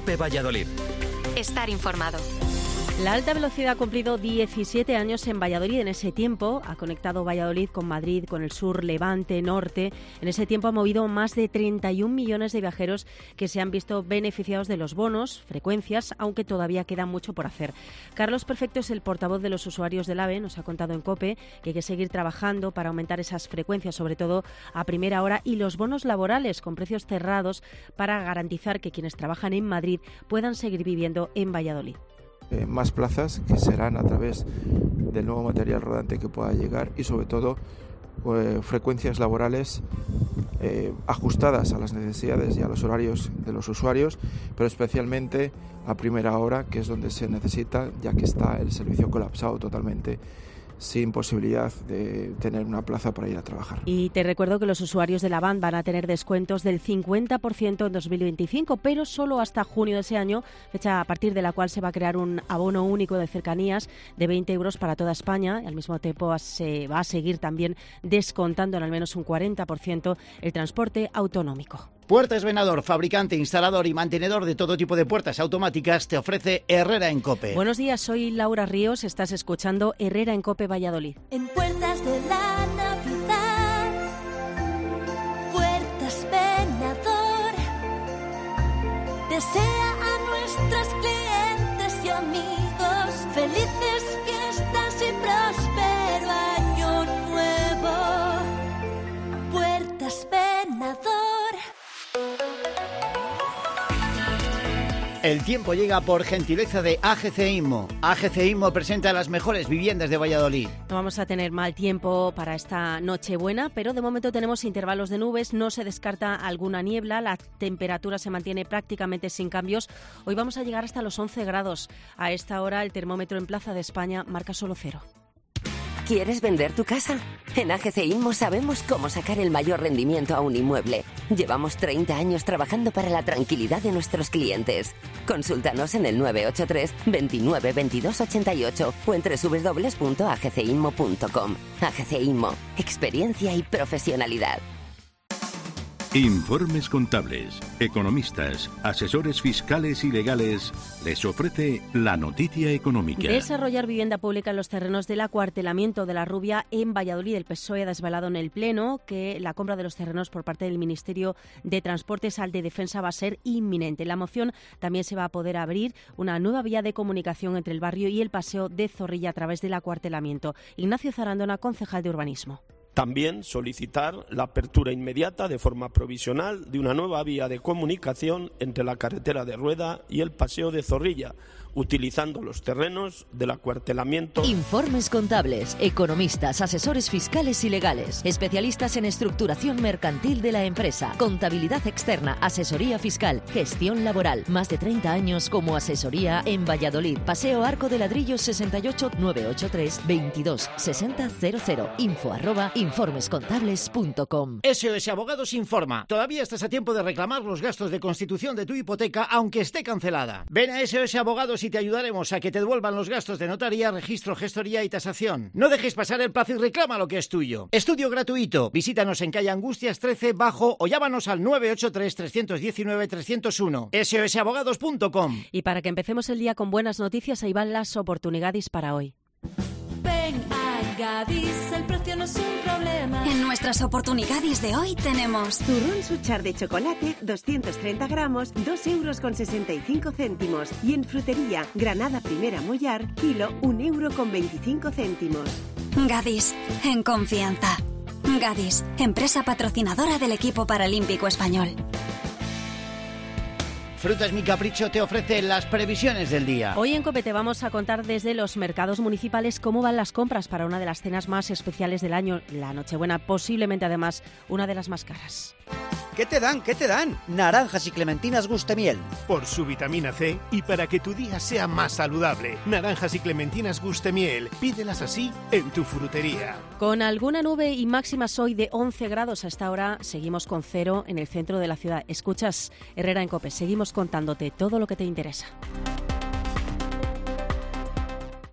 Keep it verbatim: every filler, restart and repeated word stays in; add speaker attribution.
Speaker 1: COPE Valladolid.
Speaker 2: Estar informado.
Speaker 3: La alta velocidad ha cumplido diecisiete años en Valladolid. En ese tiempo ha conectado Valladolid con Madrid, con el sur, Levante, Norte. En ese tiempo ha movido más de treinta y un millones de viajeros que se han visto beneficiados de los bonos, frecuencias, aunque todavía queda mucho por hacer. Carlos Perfecto es el portavoz de los usuarios del AVE. Nos ha contado en COPE que hay que seguir trabajando para aumentar esas frecuencias, sobre todo a primera hora, y los bonos laborales con precios cerrados para garantizar que quienes trabajan en Madrid puedan seguir viviendo en Valladolid.
Speaker 4: Eh, más plazas que serán a través del nuevo material rodante que pueda llegar y sobre todo eh, frecuencias laborales eh, ajustadas a las necesidades y a los horarios de los usuarios, pero especialmente a primera hora, que es donde se necesita, ya que está el servicio colapsado totalmente, sin posibilidad de tener una plaza para ir a trabajar.
Speaker 3: Y te recuerdo que los usuarios de la van van a tener descuentos del cincuenta por ciento en dos mil veinticinco, pero solo hasta junio de ese año, fecha a partir de la cual se va a crear un abono único de cercanías de veinte euros para toda España. Y al mismo tiempo se va a seguir también descontando en al menos un cuarenta por ciento el transporte autonómico.
Speaker 5: Puertas Venador, fabricante, instalador y mantenedor de todo tipo de puertas automáticas, te ofrece Herrera en COPE.
Speaker 3: Buenos días, soy Laura Ríos, estás escuchando Herrera en COPE Valladolid.
Speaker 6: En Puertas de la Navidad, Puertas Venador, desea a nuestros clientes y amigos felices fiestas y próspero año nuevo. Puertas Venador.
Speaker 5: El tiempo llega por gentileza de A G C Inmo. A G C Inmo presenta las mejores viviendas de Valladolid.
Speaker 3: No vamos a tener mal tiempo para esta Nochebuena, pero de momento tenemos intervalos de nubes, no se descarta alguna niebla, la temperatura se mantiene prácticamente sin cambios. Hoy vamos a llegar hasta los once grados. A esta hora el termómetro en Plaza de España marca solo cero.
Speaker 7: ¿Quieres vender tu casa? En A G C Inmo sabemos cómo sacar el mayor rendimiento a un inmueble. Llevamos treinta años trabajando para la tranquilidad de nuestros clientes. Consúltanos en el nueve ocho tres, veintinueve, veintidós ochenta y ocho o en doble u doble u doble u punto a g c inmo punto com. A G C Inmo, experiencia y profesionalidad.
Speaker 8: Informes contables, economistas, asesores fiscales y legales les ofrece la noticia económica.
Speaker 3: Desarrollar vivienda pública en los terrenos del acuartelamiento de la Rubia en Valladolid. El P S O E ha desvelado en el Pleno que la compra de los terrenos por parte del Ministerio de Transportes al de Defensa va a ser inminente. En la moción también se va a poder abrir una nueva vía de comunicación entre el barrio y el Paseo de Zorrilla a través del acuartelamiento. Ignacio Zarandona, concejal de Urbanismo.
Speaker 9: También solicitar la apertura inmediata de forma provisional de una nueva vía de comunicación entre la carretera de Rueda y el Paseo de Zorrilla, utilizando los terrenos del acuartelamiento.
Speaker 10: Informes contables, economistas, asesores fiscales y legales, especialistas en estructuración mercantil de la empresa, contabilidad externa, asesoría fiscal, gestión laboral. Más de treinta años como asesoría en Valladolid. Paseo Arco de Ladrillos sesenta y ocho, nueve ocho tres, veintidós sesenta cero cero. Info arroba informes contables punto com.
Speaker 5: S O S Abogados informa. Todavía estás a tiempo de reclamar los gastos de constitución de tu hipoteca aunque esté cancelada. Ven a S O S Abogados y te ayudaremos a que te devuelvan los gastos de notaría, registro, gestoría y tasación. No dejes pasar el plazo y reclama lo que es tuyo. Estudio gratuito. Visítanos en calle Angustias trece Bajo o llámanos al nueve ocho tres, tres uno nueve, tres cero uno. S O S abogados punto com.
Speaker 3: Y para que empecemos el día con buenas noticias, ahí van las oportunidades para hoy.
Speaker 6: Ven a Gadis, el precio no es un problema.
Speaker 2: En nuestras oportunidades de hoy tenemos
Speaker 11: turrón Suchar de chocolate, doscientos treinta gramos, dos euros con sesenta y cinco céntimos. Y en frutería, granada primera Mollar, kilo, un euro con veinticinco céntimos.
Speaker 2: Gadis, en confianza. Gadis, empresa patrocinadora del equipo paralímpico español.
Speaker 5: Frutas Mi Capricho te ofrece las previsiones del día.
Speaker 3: Hoy en COPE te vamos a contar desde los mercados municipales cómo van las compras para una de las cenas más especiales del año, la Nochebuena, posiblemente además una de las más caras.
Speaker 12: ¿Qué te dan? ¿Qué te dan? Naranjas y clementinas Gustemiel.
Speaker 13: Por su vitamina C y para que tu día sea más saludable. Naranjas y clementinas Gustemiel. Pídelas así en tu frutería.
Speaker 3: Con alguna nube y máximas hoy de once grados a esta hora, seguimos con cero en el centro de la ciudad. Escuchas Herrera en COPE, seguimos contándote todo lo que te interesa.